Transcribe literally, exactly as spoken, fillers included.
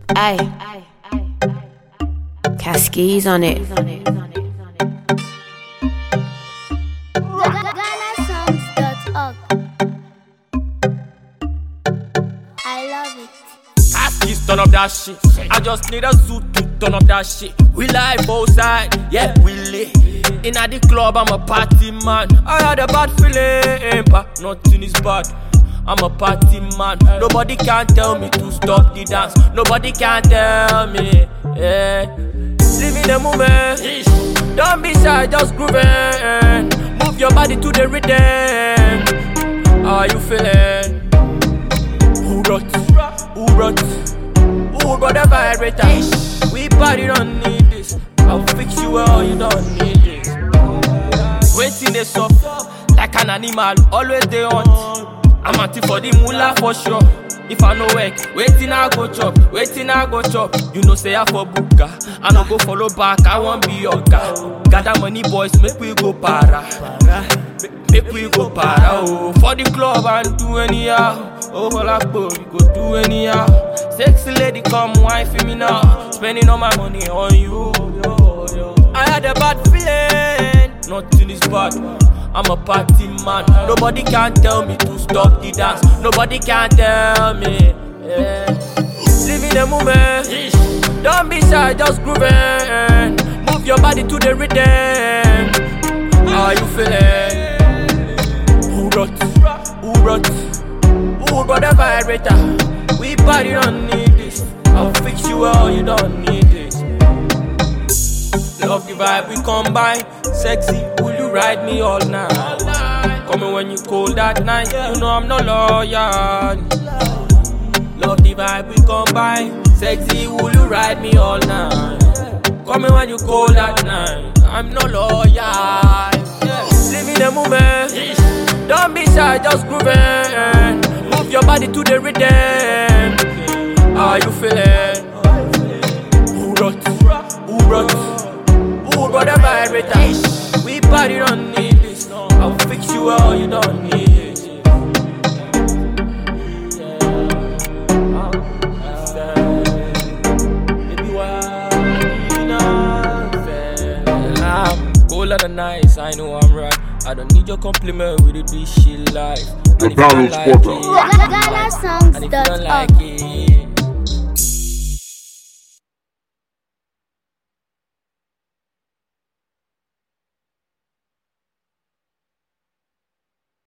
Aye. Cascades on it. Ghana songs dot org. I love it. Cascades turn up that shit. I just need a suit to turn up that shit. We live both sides, yeah, we lit. In at the club, I'm a party man. I had a bad feeling, but nothing is bad. I'm a party man. Nobody can tell me to stop the dance. Nobody can tell me, yeah. Live in the moment. Don't be shy, just grooving. Move your body to the rhythm. How are you feeling? Who brought? Who brought? Who brought the vibrator? We party don't need this. I'll fix you well, you don't need this. Waiting they suffer like an animal, always they hunt. I'm anti for the moolah for sure. If I no work, waiting I go chop, waiting I go chop. You know say I for buka, I no go follow back, I won't be your guy. Gather money boys, make we go para. Make we go para, oh. For the club and do anyhow. Oh, hola, boy, go do anyhow. Sexy lady, come wine for me now. Spending all my money on you. I had a bad feeling, nothing is bad. I'm a party man. Nobody can tell me to stop the dance. Nobody can tell me, yeah. Live in the moment. Don't be shy, just grooving. Move your body to the rhythm. How are you feeling? Who brought? Who brought? Who brought the vibrator? We party don't need this. I'll fix you well, you don't need this. Love the vibe we combine. Sexy, will you ride me all night? Call me when you cold that night. You know I'm not loyal. Love the vibe we combine. Sexy, will you ride me all night? Call me when you cold that night. I'm not loyal. Yeah. Live in the moment. Don't be shy, just grooving. Move your body to the rhythm. How are you feeling? Who brought? Who brought? Who brought the vibrator? We party don't need this. I'll fix you well, you don't need it. Baby, why I'm colder than nice, I know I'm right. I don't need your compliment with it, this shit life. The Donald Porter. Ghana songs And if you don't dot like org. it,